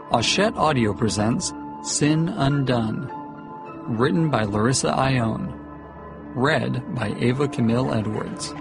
Hachette Audio presents Sin Undone, written by Larissa Ione, read by Ava Camille Edwards.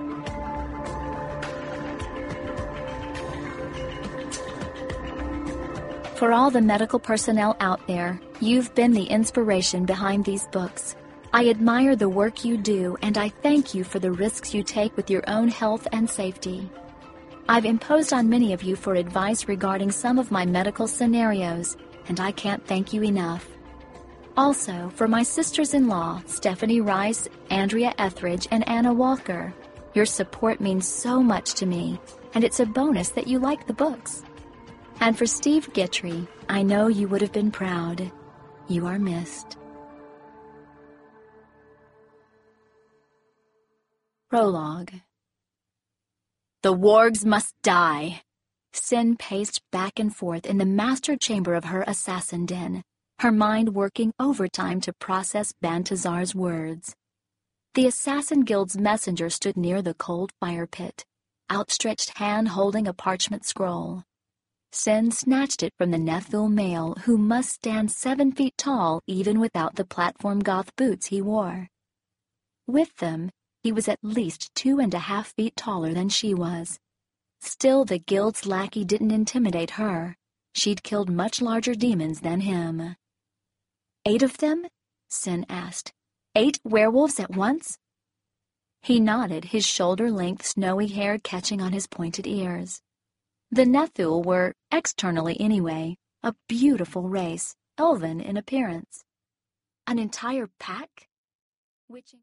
For all the medical personnel out there, you've been the inspiration behind these books. I admire the work you do, and I thank you for the risks you take with your own health and safety. I've imposed on many of you for advice regarding some of my medical scenarios, and I can't thank you enough. Also, for my sisters-in-law, Stephanie Rice, Andrea Etheridge, and Anna Walker, your support means so much to me, and it's a bonus that you like the books. And for Steve Gitry, I know you would have been proud. You are missed. Prologue. The wargs must die. Sin paced back and forth in the master chamber of her assassin den, her mind working overtime to process Bantazar's words. The Assassin Guild's messenger stood near the cold fire pit, outstretched hand holding a parchment scroll. Sin snatched it from the Nephil male, who must stand 7 feet tall even without the platform goth boots he wore. With them, he was at least 2.5 feet taller than she was. Still, the guild's lackey didn't intimidate her. She'd killed much larger demons than him. 8 of them? Sin asked. 8 werewolves at once? He nodded, his shoulder-length snowy hair catching on his pointed ears. The Nephil were, externally anyway, a beautiful race, elven in appearance. An entire pack? Which